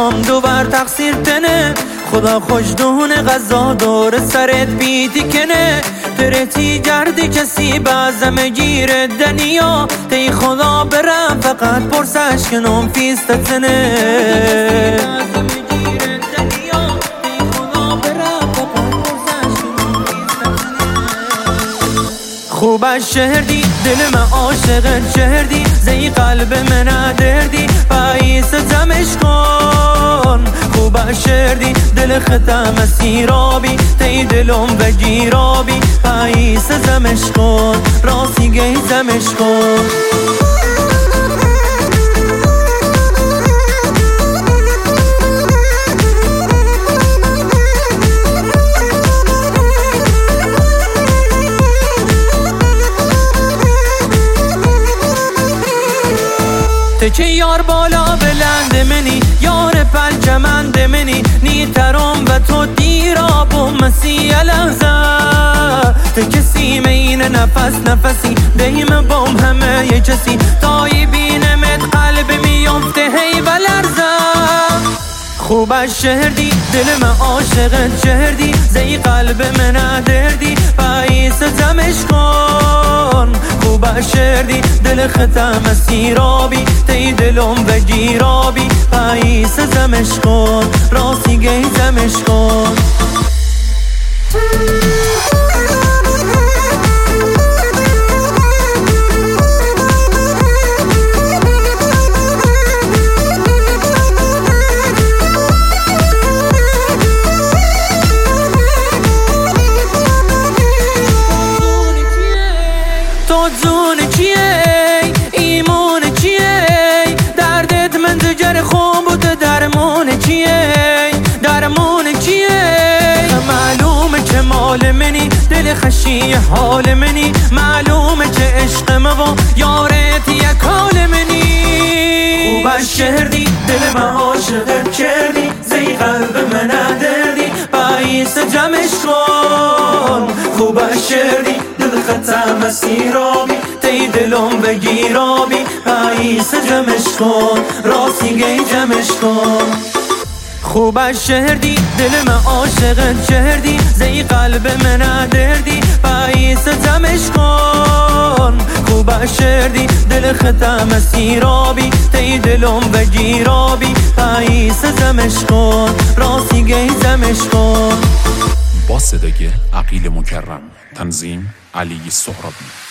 هم دوبر تقصیر تنه خدا خوشدون غذا دور سرت بیتی کنه ترتی گردی کسی بازم گیره دنیا تی خدا برم فقط پرسش کنم فیستتنه خوبش شهردی دل من عاشقت شهردی زی قلب من دردی پاییس زمش کن خوبش شهردی دل ختم سیرابی تی دلم بگیرابی پاییس زمش کن راستی گی زمش کن تکه یار بالا بلند منی یار پنجمند منی نیترم و تو دیرا بوم مسیح لحظه تکه سیم این نفسی دهیم بوم همه یه کسی تایی بینمت قلب میفته هی و لرزه خوبش شهردی دل من عاشقت شهردی زی قلب من دردی پاییس زمش کن خوبش شهردی دل ختم سیرابی تی دلم بگیرابی پاییس زمش کن راستی گی زمش کن تو جون چیه ایمون چیه دردت من دگر خوب بود درمون چیه معلومه که مال منی دل خشی حال منی معلومه که عشق ما یارت یک حال منی خوبش شهردی دل من عاشقت کردی زی قلب من دردی پاییس جمعش کن خوبش شهردی دل ختم سیرابی تی دلم بگیرابی پاییس جمعش کن راستی گی جمعش کن خوبش شهردی دل من عاشقت شهردی زی قلب من دردی پاییس جمعش کن خوبش شهردی دل ختم سیرابی تی دلم بگیرابی پاییس جمعش کن راستی گی جمعش کن با صدای عقیل مکرم تنظیم علی سهرابی